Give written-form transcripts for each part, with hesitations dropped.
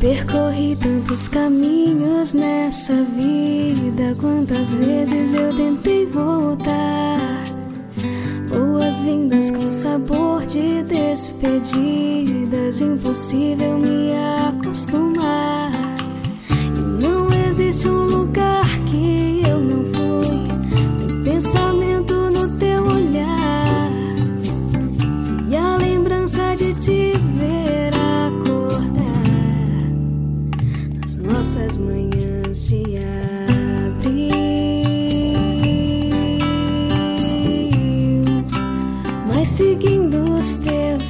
Percorri tantos caminhos nessa vida, quantas vezes eu tentei voltar. Boas-vindas com sabor de despedidas, impossível me acostumar. E não existe um lugar que eu não fui, um pensamento no teu olhar, e a lembrança de te ver nossas manhãs de abril, mas seguindo os teus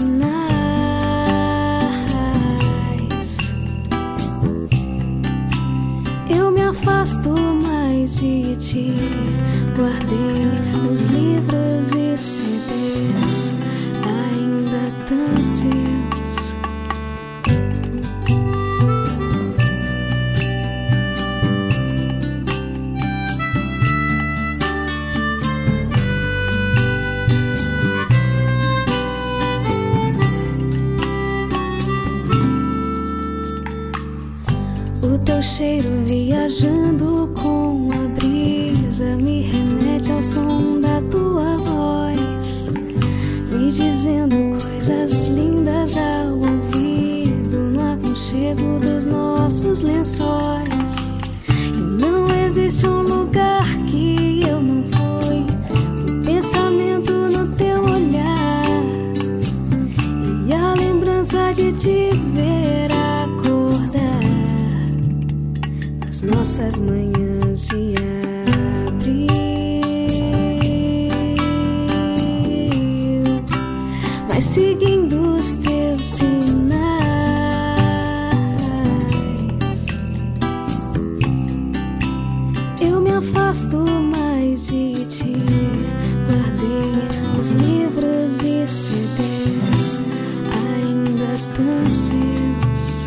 sinais, eu me afasto mais de ti. Guardei os livros e CDs ainda tão seus. O teu cheiro viajando com a brisa me remete ao som da tua voz, me dizendo coisas lindas ao ouvido, no aconchego dos nossos lençóis. E não existe um lugar que eu não fui, um pensamento no teu olhar, e a lembrança de te ver nossas manhãs de abril, mas seguindo os teus sinais, eu me afasto mais de ti. Guardei os livros e CDs ainda tão seus.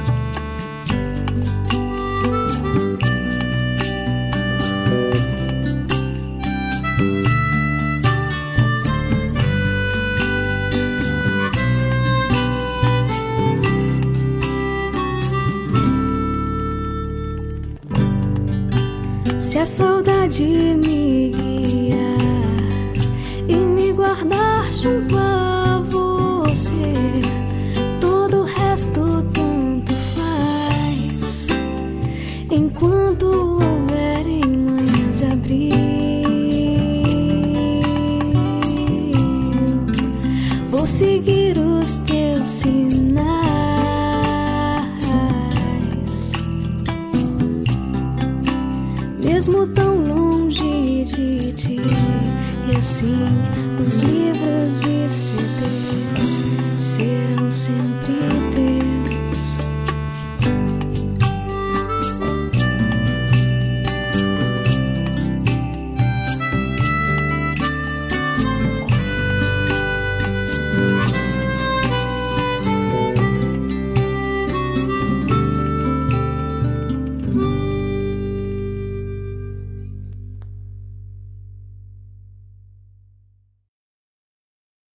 Se a saudade me guiar e me guardar junto a você, todo o resto tanto faz. Enquanto houverem manhãs de abril, vou seguir os teus sinais, mesmo tão longe de ti. E assim os livros e CDs serão sempre